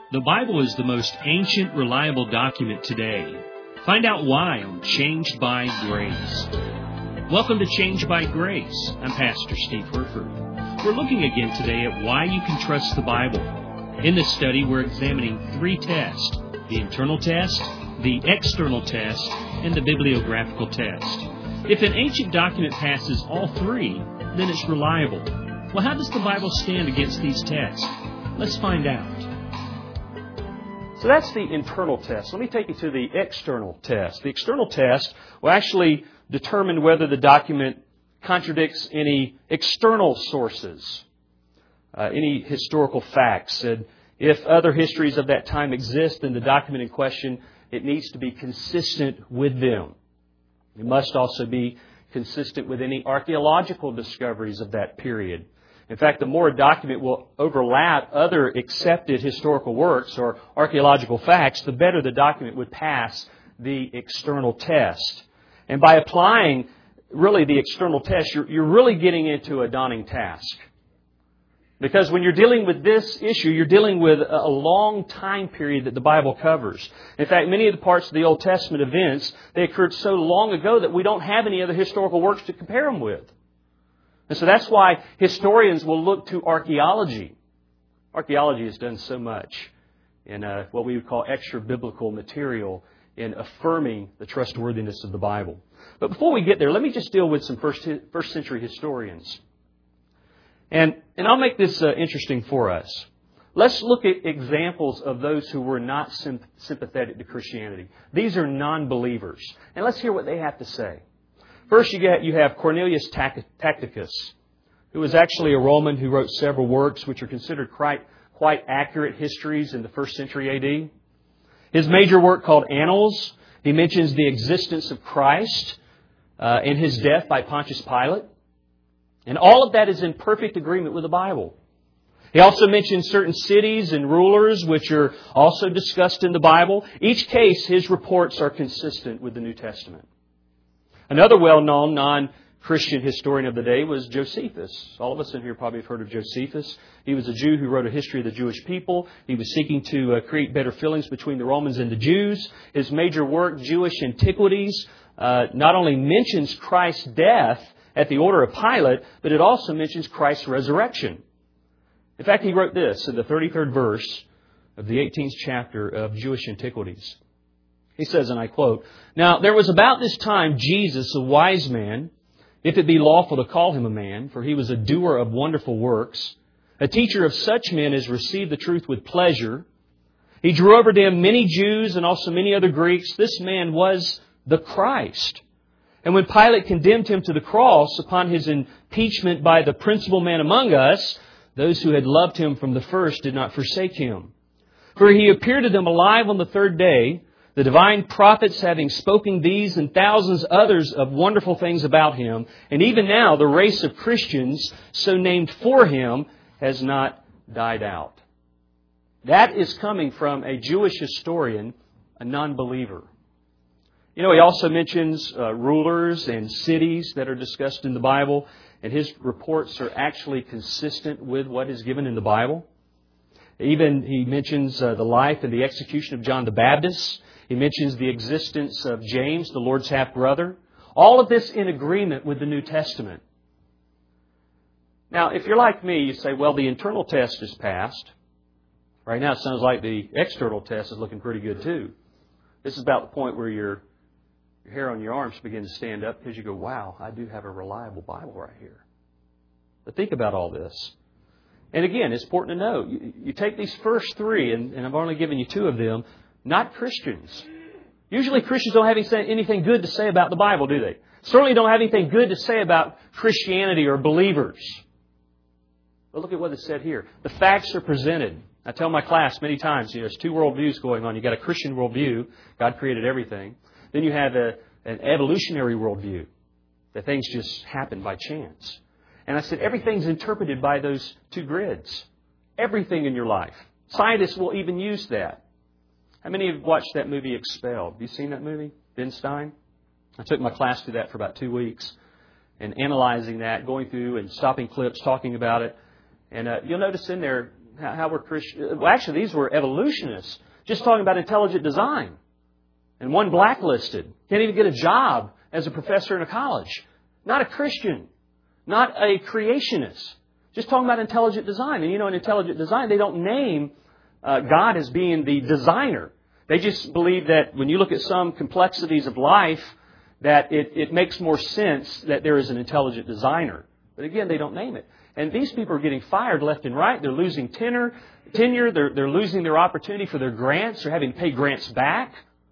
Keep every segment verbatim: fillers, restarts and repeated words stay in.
The Bible is the most ancient, reliable document today. Find out why on Changed by Grace. Welcome to Changed by Grace. I'm Pastor Steve Herford. We're looking again today at why you can trust the Bible. In this study, we're examining three tests: the internal test, the external test, and the bibliographical test. If an ancient document passes all three, then it's reliable. Well, how does the Bible stand against these tests? Let's find out. So that's the internal test. Let me take you to the external test. The external test will actually determine whether the document contradicts any external sources, uh, any historical facts. And if other histories of that time exist, then the document in question, it needs to be consistent with them. It must also be consistent with any archaeological discoveries of that period. In fact, the more a document will overlap other accepted historical works or archaeological facts, the better the document would pass the external test. And by applying really the external test, you're, you're really getting into a daunting task. Because when you're dealing with this issue, you're dealing with a long time period that the Bible covers. In fact, many of the parts of the Old Testament events, they occurred so long ago that we don't have any other historical works to compare them with. And so that's why historians will look to archaeology. Archaeology has done so much in uh, what we would call extra-biblical material in affirming the trustworthiness of the Bible. But before we get there, let me just deal with some first, first century historians. And, and I'll make this uh, interesting for us. Let's look at examples of those who were not sim- sympathetic to Christianity. These are non-believers. And let's hear what they have to say. First, you get you have Cornelius Tacitus, who was actually a Roman who wrote several works which are considered quite, quite accurate histories in the first century A D. His major work called Annals, he mentions the existence of Christ uh, and His death by Pontius Pilate. And all of that is in perfect agreement with the Bible. He also mentions certain cities and rulers which are also discussed in the Bible. Each case, his reports are consistent with the New Testament. Another well-known non-Christian historian of the day was Josephus. All of us in here probably have heard of Josephus. He was a Jew who wrote a history of the Jewish people. He was seeking to uh, create better feelings between the Romans and the Jews. His major work, Jewish Antiquities, uh, not only mentions Christ's death at the order of Pilate, but it also mentions Christ's resurrection. In fact, he wrote this in the thirty-third verse of the eighteenth chapter of Jewish Antiquities. He says, and I quote, "Now there was about this time Jesus, a wise man, if it be lawful to call him a man, for he was a doer of wonderful works, a teacher of such men as received the truth with pleasure. He drew over them many Jews and also many other Greeks. This man was the Christ. And when Pilate condemned him to the cross upon his impeachment by the principal man among us, those who had loved him from the first did not forsake him. For he appeared to them alive on the third day, the divine prophets having spoken these and thousands others of wonderful things about him. And even now the race of Christians, so named for him, has not died out." That is coming from a Jewish historian, a non-believer. You know, he also mentions uh, rulers and cities that are discussed in the Bible, and his reports are actually consistent with what is given in the Bible. Even he mentions uh, the life and the execution of John the Baptist. He mentions the existence of James, the Lord's half-brother. All of this in agreement with the New Testament. Now, if you're like me, you say, well, the internal test is passed. Right now it sounds like the external test is looking pretty good too. This is about the point where your, your hair on your arms begin to stand up because you go, wow, I do have a reliable Bible right here. But think about all this. And again, it's important to know, you, you take these first three, and, and I've only given you two of them, not Christians. Usually Christians don't have anything good to say about the Bible, do they? Certainly don't have anything good to say about Christianity or believers. But look at what is said here. The facts are presented. I tell my class many times, you know, there's two worldviews going on. You've got a Christian worldview, God created everything. Then you have a, an evolutionary worldview, that things just happen by chance. And I said, everything's interpreted by those two grids. Everything in your life. Scientists will even use that. How many have watched that movie Expelled? Have you seen that movie? Ben Stein? I took my class through that for about two weeks and analyzing that, going through and stopping clips, talking about it. And uh, you'll notice in there, How, how were Christians? Well, actually, these were evolutionists, just talking about intelligent design. And one blacklisted. Can't even get a job as a professor in a college. Not a Christian. Not a creationist. Just talking about intelligent design. And you know, in intelligent design, they don't name uh, God as being the designer. They just believe that when you look at some complexities of life, that it, it makes more sense that there is an intelligent designer. But again, they don't name it. And these people are getting fired left and right. They're losing tenure. tenure. They're, they're losing their opportunity for their grants. They're having to pay grants back.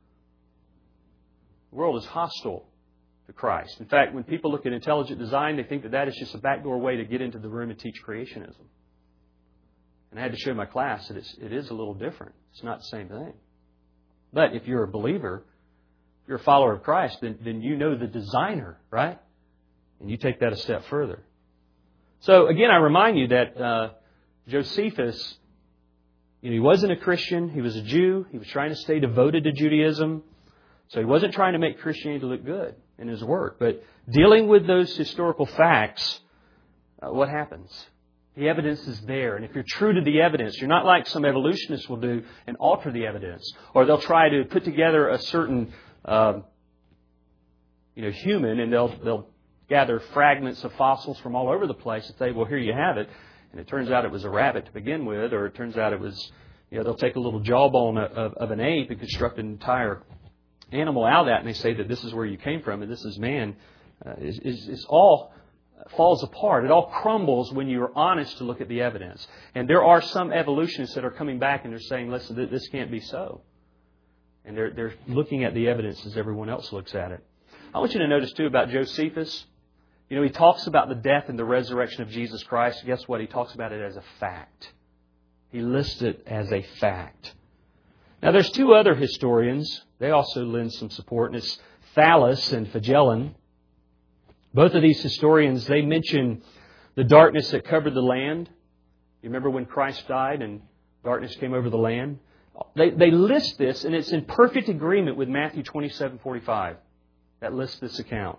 The world is hostile to Christ. In fact, when people look at intelligent design, they think that that is just a backdoor way to get into the room and teach creationism. And I had to show my class that it's, it is a little different. It's not the same thing. But if you're a believer, if you're a follower of Christ, then, then you know the designer, right? And you take that a step further. So again, I remind you that uh, Josephus, you know, he wasn't a Christian. He was a Jew. He was trying to stay devoted to Judaism. So he wasn't trying to make Christianity look good in his work. But dealing with those historical facts, uh, what happens? The evidence is there. And if you're true to the evidence, you're not like some evolutionists will do and alter the evidence. Or they'll try to put together a certain uh, you know, human, and they'll they'll gather fragments of fossils from all over the place and say, well, here you have it. And it turns out it was a rabbit to begin with, or it turns out it was, you know, they'll take a little jawbone of, of an ape and construct an entire animal out of that, and they say that this is where you came from and this is man. Uh, is, is, is all falls apart. It all crumbles when you are honest to look at the evidence. And there are some evolutionists that are coming back and they're saying, listen, this can't be so. And they're, they're looking at the evidence as everyone else looks at it. I want you to notice, too, about Josephus. You know, he talks about the death and the resurrection of Jesus Christ. Guess what? He talks about it as a fact. He lists it as a fact. Now, there's two other historians. They also lend some support, and it's Thallus and Phagellon. Both of these historians, they mention the darkness that covered the land. You remember when Christ died and darkness came over the land? They, they list this, and it's in perfect agreement with Matthew twenty-seven forty-five. That lists this account.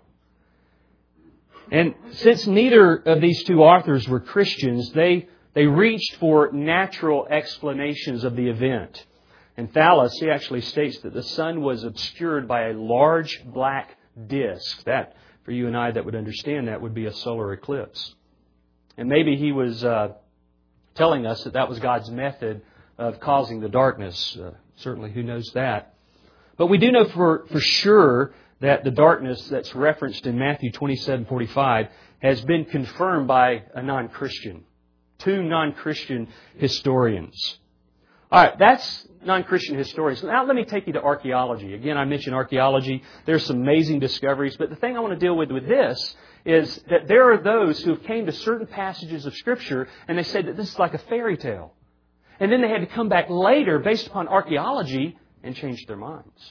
And since neither of these two authors were Christians, they, they reached for natural explanations of the event. And Thallus, he actually states that the sun was obscured by a large black disk. That, for you and I that would understand that, would be a solar eclipse. And maybe he was uh, telling us that that was God's method of causing the darkness. Uh, certainly, who knows that? But we do know for, for sure that the darkness that's referenced in Matthew twenty-seven forty-five has been confirmed by a non-Christian. Two non-Christian historians. All right, that's non-Christian historians. Now let me take you to archaeology. Again, I mentioned archaeology. There's some amazing discoveries. But the thing I want to deal with with this is that there are those who have came to certain passages of Scripture and they said that this is like a fairy tale. And then they had to come back later based upon archaeology and change their minds.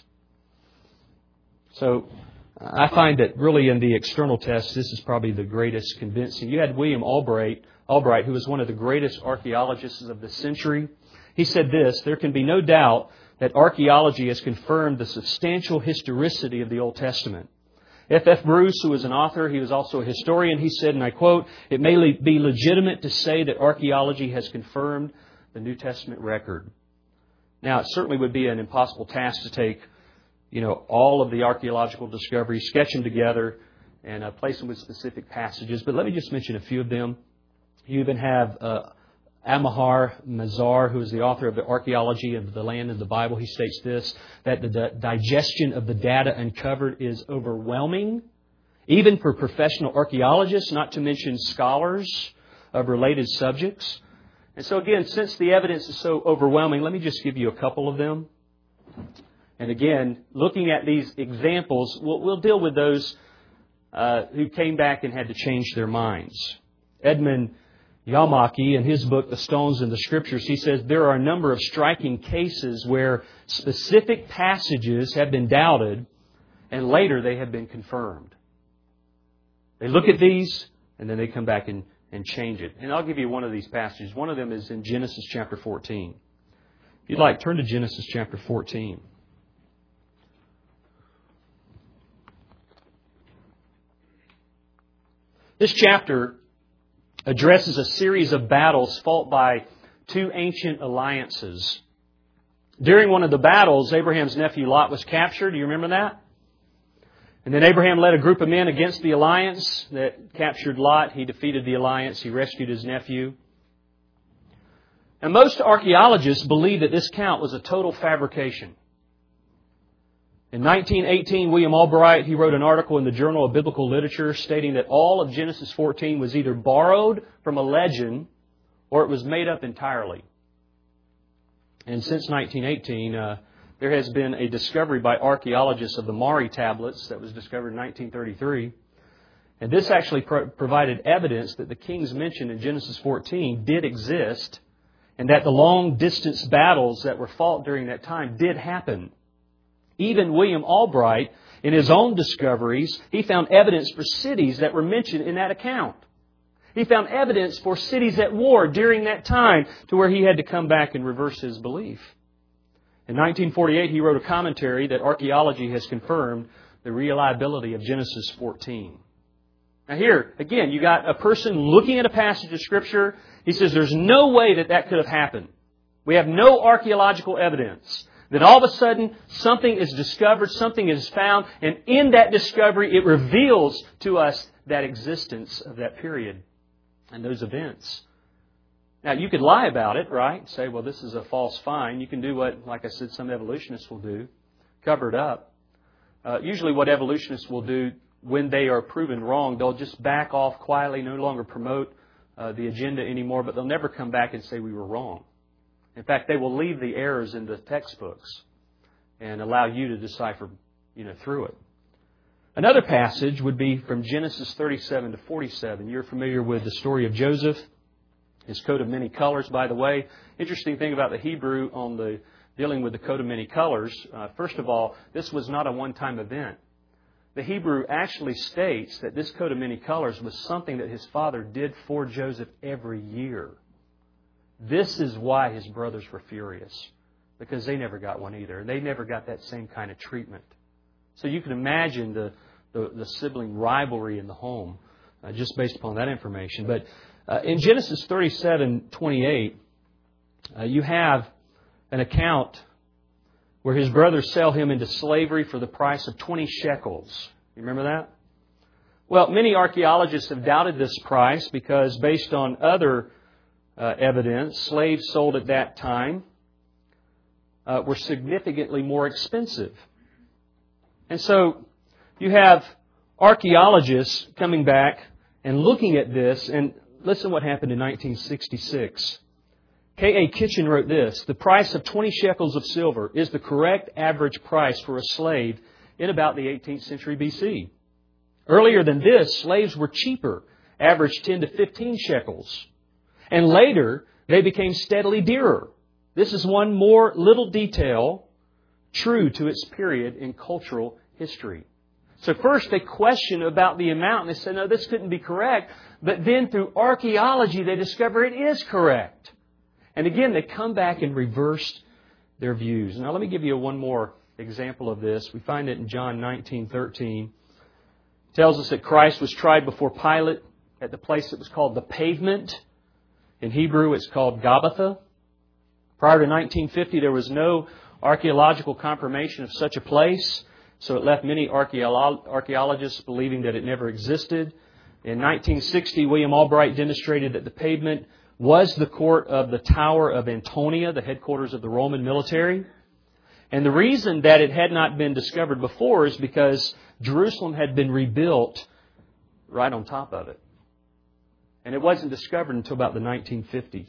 So I find that really in the external test, this is probably the greatest convincing. You had William Albright, Albright, who was one of the greatest archaeologists of the century. He said this: there can be no doubt that archaeology has confirmed the substantial historicity of the Old Testament. F F Bruce, who was an author, he was also a historian, he said, and I quote, "It may be legitimate to say that archaeology has confirmed the New Testament record." Now, it certainly would be an impossible task to take, you know, all of the archaeological discoveries, sketch them together, and uh, place them with specific passages. But let me just mention a few of them. You even have uh, Amahar Mazar, who is the author of the Archaeology of the Land of the Bible. He states this, that the di- digestion of the data uncovered is overwhelming, even for professional archaeologists, not to mention scholars of related subjects. And so again, since the evidence is so overwhelming, let me just give you a couple of them. And again, looking at these examples, we'll, we'll deal with those uh, who came back and had to change their minds. Edmund Yamaki, in his book, The Stones in the Scriptures, he says there are a number of striking cases where specific passages have been doubted and later they have been confirmed. They look at these and then they come back and, and change it. And I'll give you one of these passages. One of them is in Genesis chapter fourteen. If you'd like, turn to Genesis chapter fourteen. This chapter addresses a series of battles fought by two ancient alliances. During one of the battles, Abraham's nephew Lot was captured. Do you remember that? And then Abraham led a group of men against the alliance that captured Lot. He defeated the alliance. He rescued his nephew. And most archaeologists believe that this count was a total fabrication. In nineteen eighteen, William Albright, he wrote an article in the Journal of Biblical Literature stating that all of Genesis fourteen was either borrowed from a legend or it was made up entirely. And since nineteen eighteen, uh, there has been a discovery by archaeologists of the Mari tablets that was discovered in nineteen thirty-three. And this actually pro- provided evidence that the kings mentioned in Genesis fourteen did exist, and that the long-distance battles that were fought during that time did happen. Even William Albright, in his own discoveries, he found evidence for cities that were mentioned in that account. He found evidence for cities at war during that time to where he had to come back and reverse his belief. In nineteen forty-eight, he wrote a commentary that archaeology has confirmed the reliability of Genesis fourteen. Now here, again, you got a person looking at a passage of Scripture. He says there's no way that that could have happened. We have no archaeological evidence. Then all of a sudden, something is discovered, something is found, and in that discovery, it reveals to us that existence of that period and those events. Now, you could lie about it, right? Say, well, this is a false find. You can do what, like I said, some evolutionists will do, cover it up. Uh, usually what evolutionists will do when they are proven wrong, they'll just back off quietly, no longer promote uh, the agenda anymore, but they'll never come back and say we were wrong. In fact, they will leave the errors in the textbooks and allow you to decipher, you know, through it. Another passage would be from Genesis thirty-seven to forty-seven. You're familiar with the story of Joseph, his coat of many colors, by the way. Interesting thing about the Hebrew on the dealing with the coat of many colors. Uh, first of all, this was not a one-time event. The Hebrew actually states that this coat of many colors was something that his father did for Joseph every year. This is why his brothers were furious, because they never got one either. They never got that same kind of treatment. So you can imagine the, the, the sibling rivalry in the home uh, just based upon that information. But uh, in Genesis thirty-seven twenty-eight, uh, you have an account where his brothers sell him into slavery for the price of twenty shekels. You remember that? Well, many archaeologists have doubted this price because based on other Uh, evidence, slaves sold at that time uh, were significantly more expensive. And so you have archaeologists coming back and looking at this, and listen what happened in nineteen sixty-six. K A Kitchen wrote this: the price of twenty shekels of silver is the correct average price for a slave in about the eighteenth century B C. Earlier than this, slaves were cheaper, averaged ten to fifteen shekels. And later, they became steadily dearer. This is one more little detail true to its period in cultural history. So first, they question about the amount, and they say, no, this couldn't be correct. But then through archaeology, they discover it is correct. And again, they come back and reverse their views. Now, let me give you one more example of this. We find it in John nineteen thirteen. It tells us that Christ was tried before Pilate at the place that was called the Pavement. In Hebrew, it's called Gabbatha. Prior to nineteen fifty, there was no archaeological confirmation of such a place, so it left many archeolo- archaeologists believing that it never existed. In nineteen sixty, William Albright demonstrated that the Pavement was the court of the Tower of Antonia, the headquarters of the Roman military. And the reason that it had not been discovered before is because Jerusalem had been rebuilt right on top of it. And it wasn't discovered until about the nineteen fifties.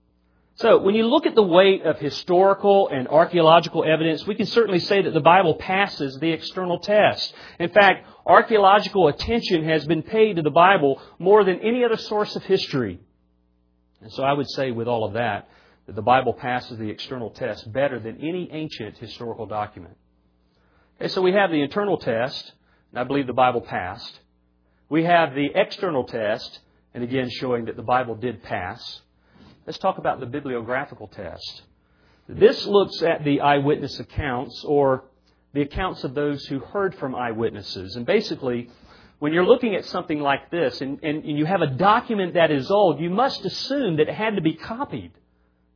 So when you look at the weight of historical and archaeological evidence, we can certainly say that the Bible passes the external test. In fact, archaeological attention has been paid to the Bible more than any other source of history. And so I would say with all of that, that the Bible passes the external test better than any ancient historical document. Okay, so we have the internal test, and I believe the Bible passed. We have the external test, and again showing that the Bible did pass. Let's talk about the bibliographical test. This looks at the eyewitness accounts, or the accounts of those who heard from eyewitnesses. And basically, when you're looking at something like this, and, and you have a document that is old, you must assume that it had to be copied.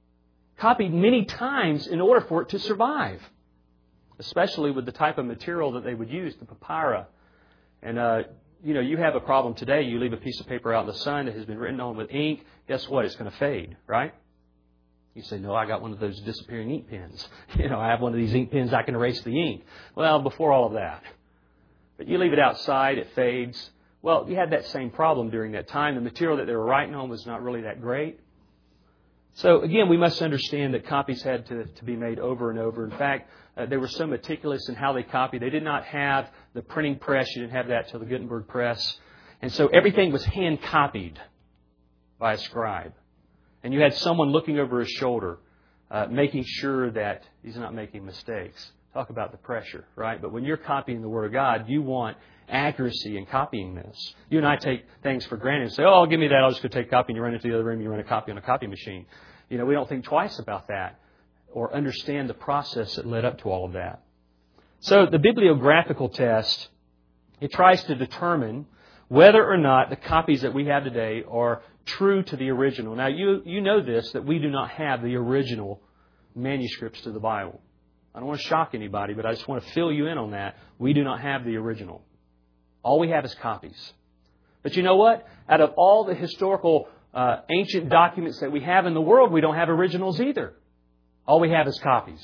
copied many times in order for it to survive, especially with the type of material that they would use, the papyri. And, uh, you know, you have a problem today. You leave a piece of paper out in the sun that has been written on with ink. Guess what? It's going to fade, right? You say, no, I got one of those disappearing ink pens. You know, I have one of these ink pens, I can erase the ink. Well, before all of that. But you leave it outside, it fades. Well, you had that same problem during that time. The material that they were writing on was not really that great. So, again, we must understand that copies had to, to be made over and over. In fact, uh, they were so meticulous in how they copied. They did not have the printing press. You didn't have that till the Gutenberg press. And so everything was hand-copied by a scribe. And you had someone looking over his shoulder, uh, making sure that he's not making mistakes. Talk about the pressure, right? But when you're copying the Word of God, you want accuracy in copying this. You and I take things for granted and say, oh, give me that, I'll just go take a copy, and you run into the other room and you run a copy on a copy machine. You know, we don't think twice about that or understand the process that led up to all of that. So the bibliographical test, it tries to determine whether or not the copies that we have today are true to the original. Now, you, you know this, that we do not have the original manuscripts to the Bible. I don't want to shock anybody, but I just want to fill you in on that. We do not have the original. All we have is copies. But you know what? Out of all the historical uh, ancient documents that we have in the world, we don't have originals either. All we have is copies.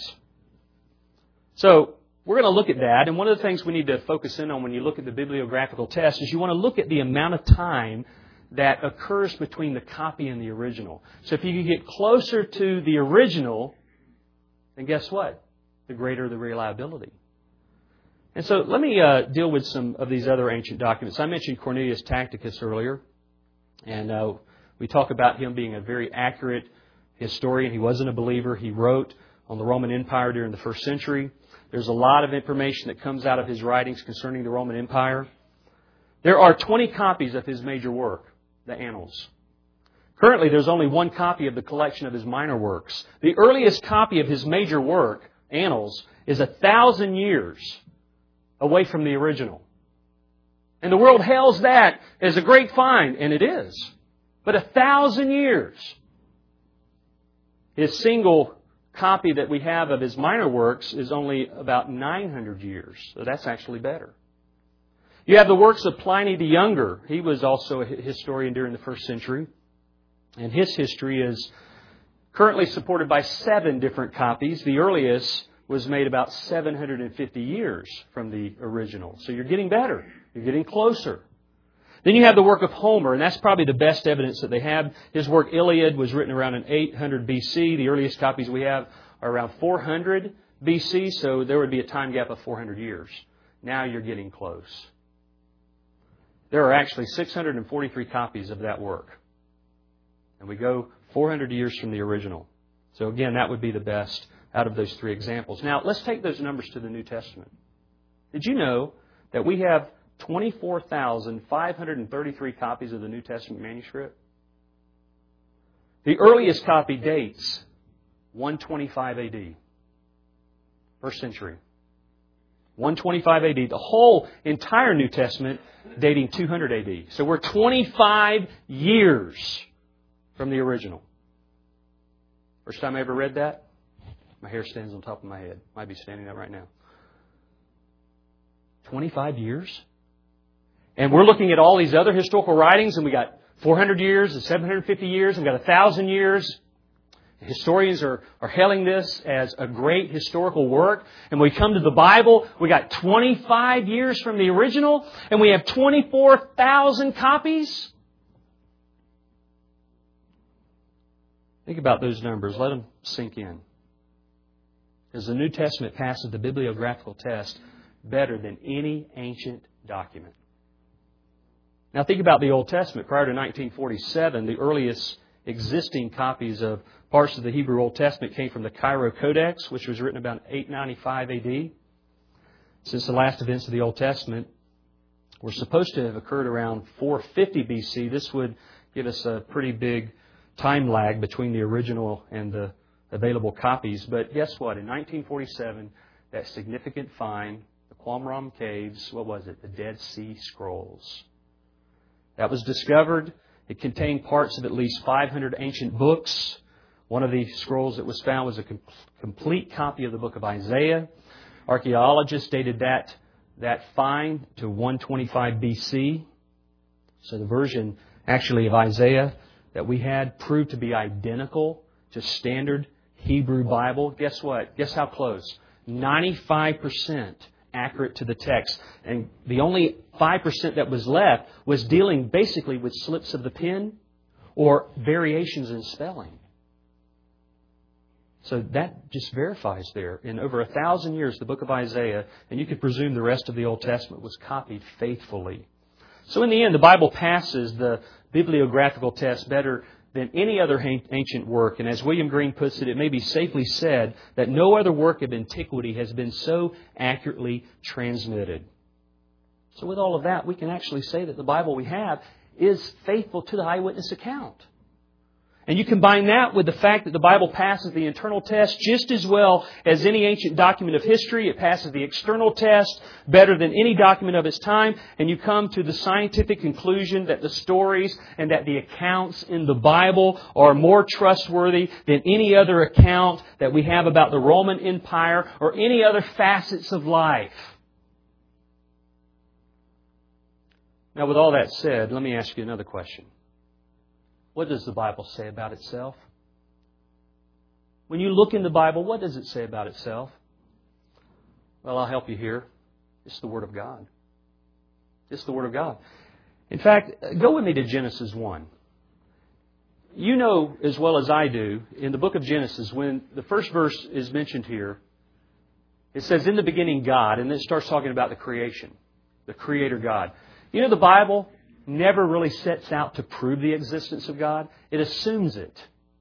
So we're going to look at that. And one of the things we need to focus in on when you look at the bibliographical test is you want to look at the amount of time that occurs between the copy and the original. So if you can get closer to the original, then guess what? The greater the reliability. And so let me uh, deal with some of these other ancient documents. I mentioned Cornelius Tacitus earlier, and uh, we talk about him being a very accurate historian. He wasn't a believer. He wrote on the Roman Empire during the first century. There's a lot of information that comes out of his writings concerning the Roman Empire. There are twenty copies of his major work, the Annals. Currently, there's only one copy of the collection of his minor works. The earliest copy of his major work, Annals, is a thousand years away from the original. And the world hails that as a great find, and it is. But a thousand years. His single copy that we have of his minor works is only about nine hundred years. So that's actually better. You have the works of Pliny the Younger. He was also a historian during the first century. And his history is currently supported by seven different copies. The earliest was made about seven hundred fifty years from the original. So you're getting better. You're getting closer. Then you have the work of Homer, and that's probably the best evidence that they have. His work Iliad was written around in eight hundred B C. The earliest copies we have are around four hundred B C, so there would be a time gap of four hundred years. Now you're getting close. There are actually six hundred forty-three copies of that work. And we go four hundred years from the original. So again, that would be the best out of those three examples. Now, let's take those numbers to the New Testament. Did you know that we have twenty-four thousand five hundred thirty-three copies of the New Testament manuscript? The earliest copy dates one twenty-five A D. First century. one twenty-five A D. The whole entire New Testament dating two hundred A D. So we're twenty-five years from the original. First time I ever read that, my hair stands on top of my head. Might be standing up right now. twenty-five years? And we're looking at all these other historical writings, and we got four hundred years and seven hundred fifty years, and we got one thousand years. Historians are, are hailing this as a great historical work. And when we come to the Bible, we got twenty-five years from the original, and we have twenty-four thousand copies. Think about those numbers. Let them sink in. Because the New Testament passes the bibliographical test better than any ancient document. Now think about the Old Testament. Prior to nineteen forty-seven, the earliest existing copies of parts of the Hebrew Old Testament came from the Cairo Codex, which was written about eight ninety-five A D. Since the last events of the Old Testament were supposed to have occurred around four fifty B C, this would give us a pretty big time lag between the original and the available copies. But guess what? In nineteen forty-seven, that significant find, the Qumran Caves, what was it? The Dead Sea Scrolls. That was discovered. It contained parts of at least five hundred ancient books, One of the scrolls that was found was a com- complete copy of the book of Isaiah. Archaeologists dated that, that find to one twenty-five B C. So the version actually of Isaiah that we had proved to be identical to standard Hebrew Bible. Guess what? Guess how close? ninety-five percent accurate to the text. And the only five percent that was left was dealing basically with slips of the pen or variations in spelling. So that just verifies there. In over a thousand years, the book of Isaiah, and you could presume the rest of the Old Testament, was copied faithfully. So in the end, the Bible passes the bibliographical test better than any other ancient work. And as William Green puts it, it may be safely said that no other work of antiquity has been so accurately transmitted. So with all of that, we can actually say that the Bible we have is faithful to the eyewitness account. And you combine that with the fact that the Bible passes the internal test just as well as any ancient document of history. It passes the external test better than any document of its time. And you come to the scientific conclusion that the stories and that the accounts in the Bible are more trustworthy than any other account that we have about the Roman Empire or any other facets of life. Now, with all that said, let me ask you another question. What does the Bible say about itself? When you look in the Bible, what does it say about itself? Well, I'll help you here. It's the Word of God. It's the Word of God. In fact, go with me to Genesis one. You know as well as I do, in the book of Genesis, when the first verse is mentioned here, it says, in the beginning God, and then it starts talking about the creation, the Creator God. You know, the Bible never really sets out to prove the existence of God. It assumes it.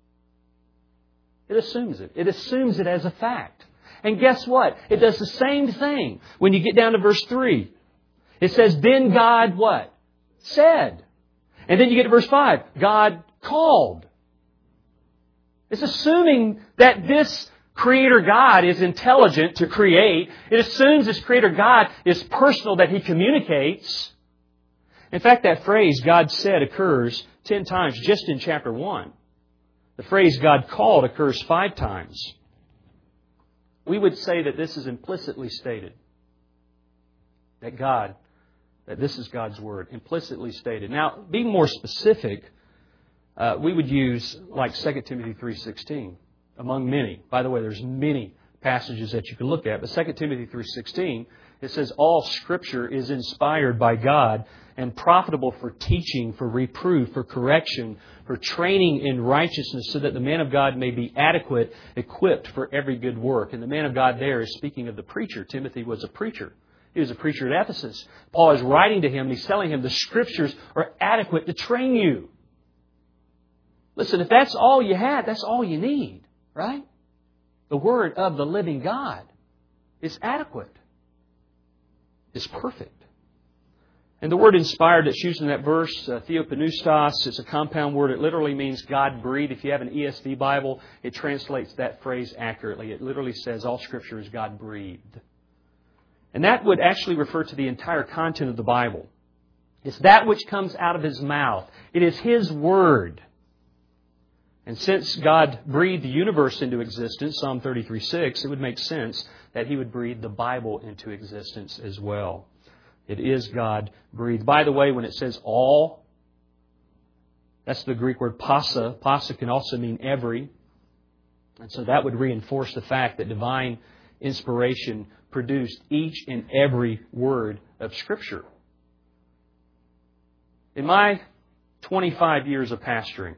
It assumes it. It assumes it as a fact. And guess what? It does the same thing when you get down to verse three. It says, then God what? Said. And then you get to verse five. God called. It's assuming that this Creator God is intelligent to create. It assumes this Creator God is personal, that He communicates. In fact, that phrase, God said, occurs ten times just in chapter one. The phrase, God called, occurs five times. We would say that this is implicitly stated. That God, that this is God's Word, implicitly stated. Now, being more specific, uh, we would use like Second Timothy three sixteen, among many. By the way, there's many passages that you can look at, but Second Timothy three sixteen, it says, all Scripture is inspired by God and profitable for teaching, for reproof, for correction, for training in righteousness, so that the man of God may be adequate, equipped for every good work. And the man of God there is speaking of the preacher. Timothy was a preacher. He was a preacher at Ephesus. Paul is writing to him, and he's telling him the Scriptures are adequate to train you. Listen, if that's all you had, that's all you need, right? The Word of the living God is adequate. It's perfect. And the word inspired that's used in that verse, uh, theopneustos, it's a compound word. It literally means God breathed. If you have an E S V Bible, it translates that phrase accurately. It literally says all Scripture is God breathed. And that would actually refer to the entire content of the Bible. It's that which comes out of His mouth. It is His Word. And since God breathed the universe into existence, Psalm thirty-three six, it would make sense that He would breathe the Bible into existence as well. It is God breathed. By the way, when it says all, that's the Greek word pasa. Pasa can also mean every. And so that would reinforce the fact that divine inspiration produced each and every word of Scripture. In my twenty-five years of pastoring,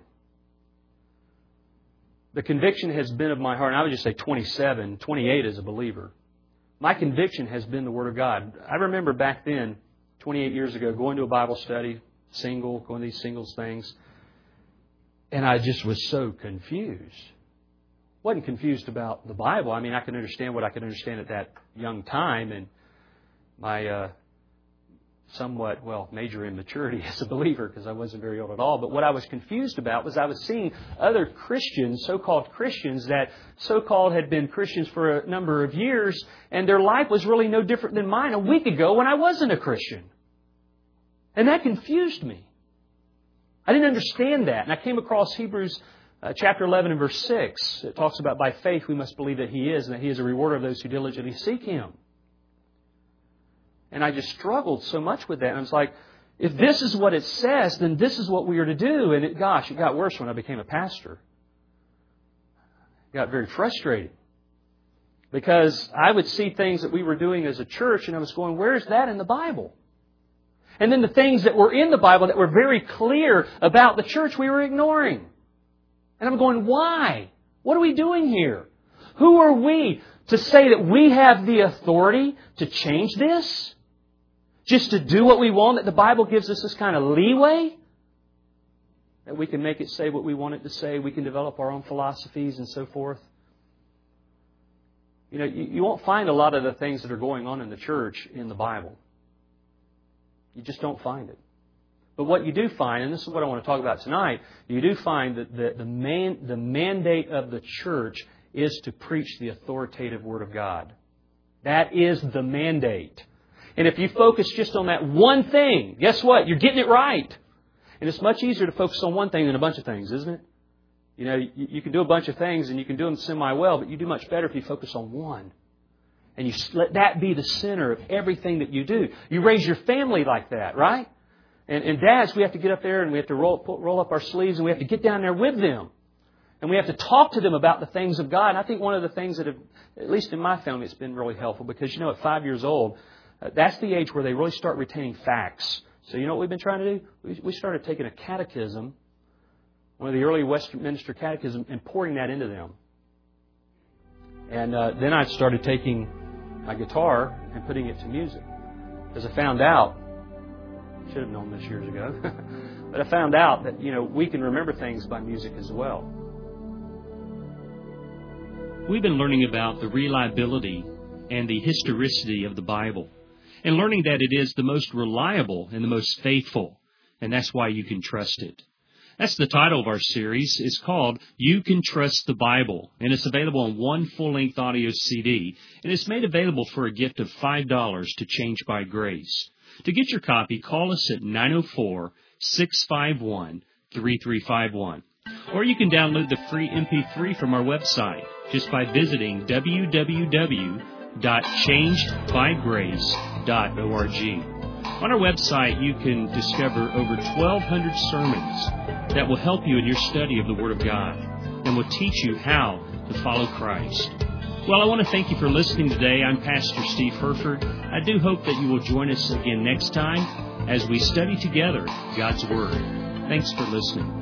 the conviction has been of my heart, and I would just say twenty-seven, twenty-eight as a believer. My conviction has been the Word of God. I remember back then, twenty-eight years ago, going to a Bible study, single, going to these singles things, and I just was so confused. Wasn't confused about the Bible. I mean, I can understand what I could understand at that young time, and my uh, somewhat, well, major immaturity as a believer, because I wasn't very old at all. But what I was confused about was I was seeing other Christians, so-called Christians, that so-called had been Christians for a number of years, and their life was really no different than mine a week ago when I wasn't a Christian. And that confused me. I didn't understand that. And I came across Hebrews Uh, chapter eleven and verse six, it talks about by faith we must believe that He is, and that He is a rewarder of those who diligently seek Him. And I just struggled so much with that. And I was like, if this is what it says, then this is what we are to do. And it, gosh, it got worse when I became a pastor. It got very frustrating. Because I would see things that we were doing as a church, and I was going, where is that in the Bible? And then the things that were in the Bible that were very clear about the church, we were ignoring. And I'm going, why? What are we doing here? Who are we to say that we have the authority to change this? Just to do what we want, that the Bible gives us this kind of leeway? That we can make it say what we want it to say, we can develop our own philosophies and so forth. You know, you, you won't find a lot of the things that are going on in the church in the Bible. You just don't find it. But what you do find, and this is what I want to talk about tonight, you do find that the, the, man, the mandate of the church is to preach the authoritative Word of God. That is the mandate. And if you focus just on that one thing, guess what? You're getting it right. And it's much easier to focus on one thing than a bunch of things, isn't it? You know, you, you can do a bunch of things and you can do them semi-well, but you do much better if you focus on one. And you let that be the center of everything that you do. You raise your family like that, right? And, and dads, we have to get up there and we have to roll, put, roll up our sleeves and we have to get down there with them. And we have to talk to them about the things of God. And I think one of the things that have, at least in my family, it's been really helpful because, you know, at five years old, uh, that's the age where they really start retaining facts. So you know what we've been trying to do? We, we started taking a catechism, one of the early Westminster catechism, and pouring that into them. And uh, then I started taking my guitar and putting it to music. Because I found out, I should have known this years ago, but I found out that, you know, we can remember things by music as well. We've been learning about the reliability and the historicity of the Bible, and learning that it is the most reliable and the most faithful, and that's why you can trust it. That's the title of our series. It's called You Can Trust the Bible, and it's available on one full-length audio C D, and it's made available for a gift of five dollars to Change by Grace. To get your copy, call us at nine oh four, six five one, three three five one. Or you can download the free M P three from our website just by visiting w w w dot changed by grace dot org. On our website, you can discover over twelve hundred sermons that will help you in your study of the Word of God and will teach you how to follow Christ. Well, I want to thank you for listening today. I'm Pastor Steve Herford. I do hope that you will join us again next time as we study together God's Word. Thanks for listening.